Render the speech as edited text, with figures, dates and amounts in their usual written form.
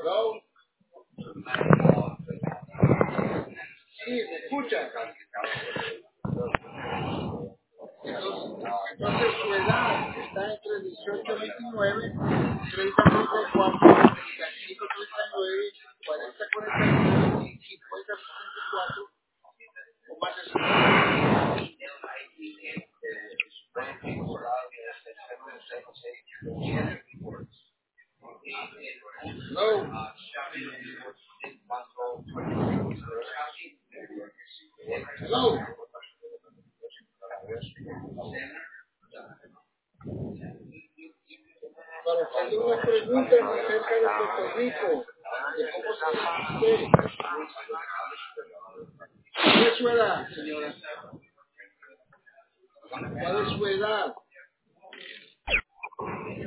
Hello. Sí, ¿me escucha? Entonces su edad está entre 18 y 29, 30 a 34, 35 a 39, 40 a 49, 50 a 64 o más de 50. Hello. Hello. Para hacerle unas preguntas acerca de Puerto Rico, de cómo se llama usted. ¿Cuál es su edad, señora? ¿Cuál es su edad?